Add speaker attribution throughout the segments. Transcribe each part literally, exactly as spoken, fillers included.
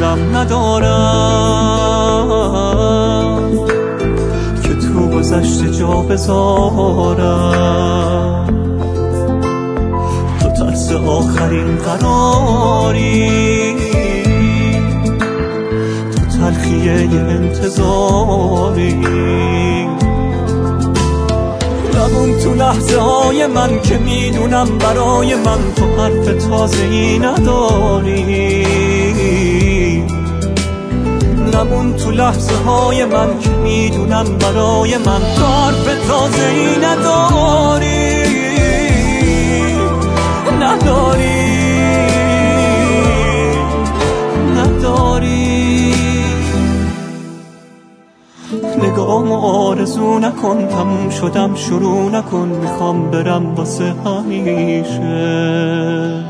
Speaker 1: دلم ندارم که تو گذشته جا بذارم. تو ترس آخرین قراری، تو تلخیه انتظاری. نمون تو لحظه های من که میدونم برای من تو حرف تازه‌ای نداری. نمون تو لحظه های من که میدونم برای من تو حرف تازه‌ای نداری. نداری نداری. نگام آرزو نکن، تموم شدم شروع نکن، میخوام برم واسه همیشه.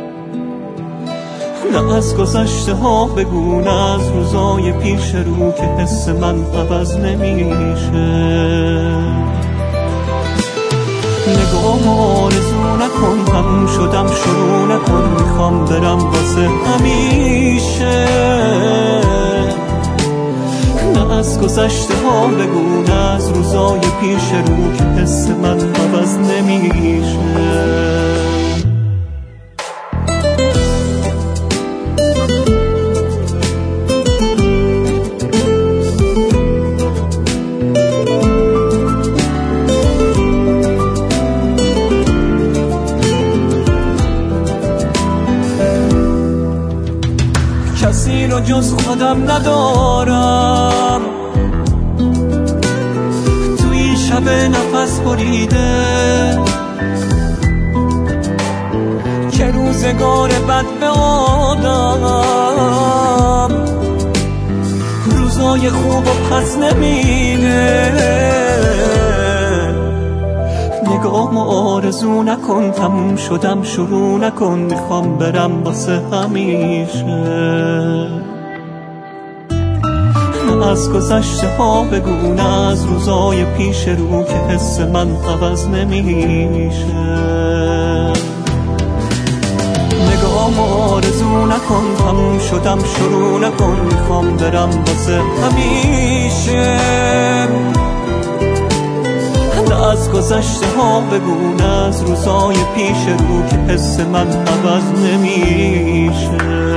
Speaker 1: نه از گذشته ها بگو، نه از روزای پیش رو که حس من عوض نمیشه. نگام آرزو نکن، تموم شدم شروع نکن، میخوام برم واسه همیشه. نه از گذشته ها بگو، نه از روزای پیش رو که حس من عوض نمیشه. کسی رو جز خودم ندارم تو این شب نفس بریده که روزگار بد به آدم روزای خوب و پس نمیده. نگام آرزو نکن، تموم شدم شروع نکن، میخوام برم واسه همیشه. نه از گذشته ها بگو، نه از روزای پیش رو که حس من عوض نمیشه. نگام آرزو نکن، تموم شدم شروع نکن، میخوام برم واسه همیشه. نه از گذشته ها بگو، نه از روزای پیش رو که حس من عوض نمیشه.